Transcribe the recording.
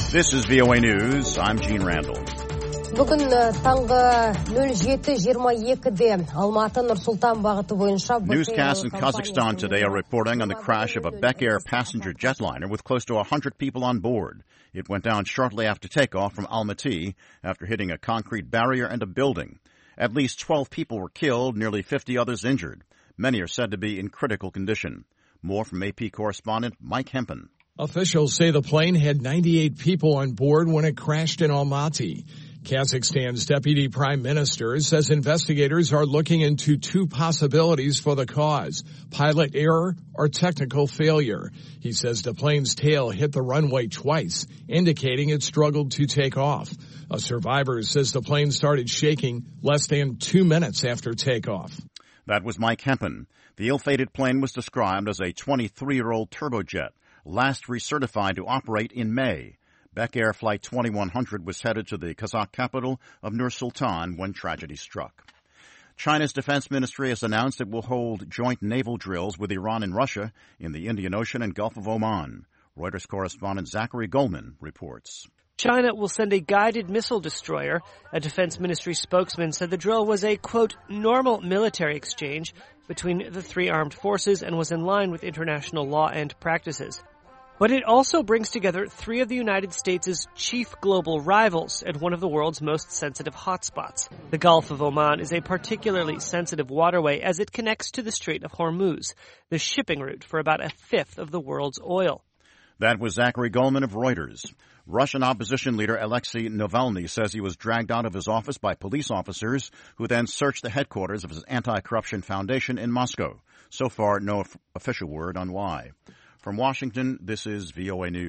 This is VOA News. I'm Gene Randall. Бүгін таңғы 07:22-де Алматы Нұр-Сұлтан бағыты бойынша Newscasts in Kazakhstan today are reporting on the crash of a Bek Air passenger jetliner with close to 100 people on board. It went down shortly after takeoff from Almaty after hitting a concrete barrier and a building. At least 12 people were killed, nearly 50 others injured. Many are said to be in critical condition. More from AP correspondent Mike Hempen. Officials say the plane had 98 people on board when it crashed in Almaty. Kazakhstan's deputy prime minister says investigators are looking into two possibilities for the cause, pilot error or technical failure. He says the plane's tail hit the runway twice, indicating it struggled to take off. A survivor says the plane started shaking less than 2 minutes after takeoff. That was Mike Hempen. The ill-fated plane was described as a 23-year-old turbojet, last recertified to operate in May. Bek Air Flight 2100 was headed to the Kazakh capital of Nur-Sultan when tragedy struck. China's defense ministry has announced it will hold joint naval drills with Iran and Russia in the Indian Ocean and Gulf of Oman. Reuters correspondent Zachary Goldman reports. China will send a guided missile destroyer. A defense ministry spokesman said the drill was a, quote, normal military exchange between the three armed forces and was in line with international law and practices. But it also brings together three of the United States' chief global rivals at one of the world's most sensitive hotspots. The Gulf of Oman is a particularly sensitive waterway as it connects to the Strait of Hormuz, the shipping route for about a fifth of the world's oil. That was Zachary Goldman of Reuters. Russian opposition leader Alexei Navalny says he was dragged out of his office by police officers who then searched the headquarters of his anti-corruption foundation in Moscow. So far, no official word on why. From Washington, this is VOA News.